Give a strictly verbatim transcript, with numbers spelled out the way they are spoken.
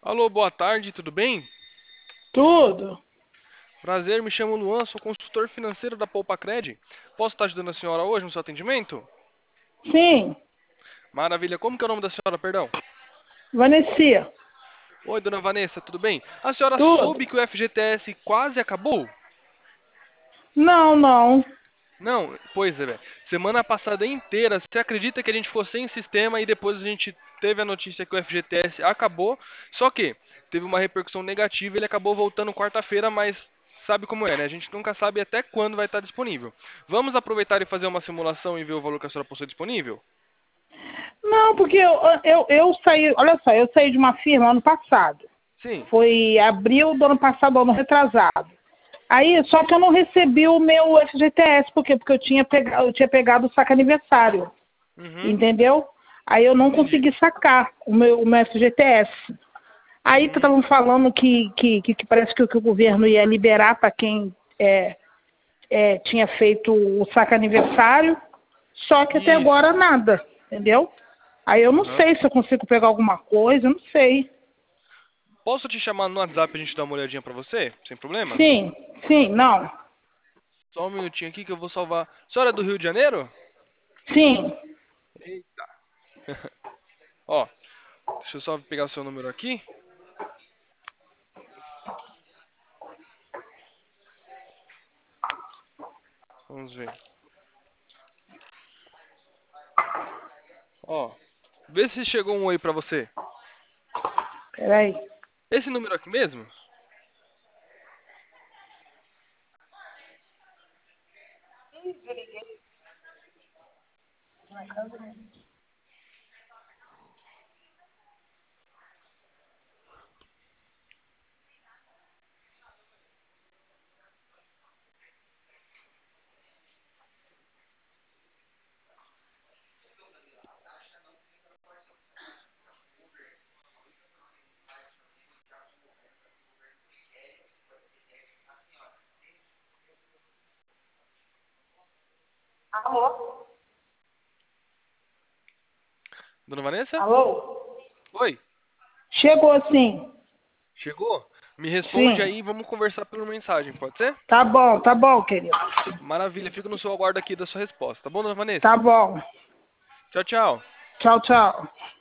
Alô, boa tarde, tudo bem? Tudo? Prazer, me chamo Luan, sou consultor financeiro da Poupa-Cred. Posso estar ajudando a senhora hoje no seu atendimento? Sim, Maravilha, como que é o nome da senhora, perdão? Vanessia. Oi, dona Vanessa, tudo bem? A senhora Tudo? soube que o F G T S quase acabou? Não, não. Não, pois é, velho. Semana passada inteira, você acredita que a gente ficou sem sistema e depois a gente teve a notícia que o F G T S acabou? Só que teve uma repercussão negativa, ele acabou voltando quarta-feira, mas sabe como é, né? A gente nunca sabe até quando vai estar disponível. Vamos aproveitar e fazer uma simulação e ver o valor que a senhora possui disponível? Não, porque eu, eu, eu saí, olha só, eu saí de uma firma ano passado. Sim. Foi abril do ano passado, ano retrasado. Aí, só que eu não recebi o meu F G T S, por quê? Porque eu tinha pegado, eu tinha pegado o saque aniversário, Uhum. entendeu? Aí eu não Entendi. consegui sacar o meu, o meu F G T S. Aí Hum. estavam falando que, que, que, que parece que, o que o governo ia liberar para quem é, é, tinha feito o saque aniversário, só que até Isso. agora nada, entendeu? Aí eu não Aham. sei se eu consigo pegar alguma coisa, eu não sei. Posso te chamar no WhatsApp e a gente dar uma olhadinha pra você? Sem problemas? Sim, sim, não. Só um minutinho aqui que eu vou salvar. A senhora é do Rio de Janeiro? Sim, Eita. Ó, deixa eu só pegar o seu número aqui. Vamos ver. Ó, vê se chegou um oi pra você. peraí. Esse número aqui mesmo? Alô? Dona Vanessa? Alô? Oi, Chegou sim. chegou? Me responde Sim. aí e vamos conversar por mensagem, pode ser? Tá bom, tá bom, querido. Maravilha, fico no seu aguardo aqui da sua resposta, tá bom, dona Vanessa? Tá bom. Tchau, tchau. Tchau, tchau.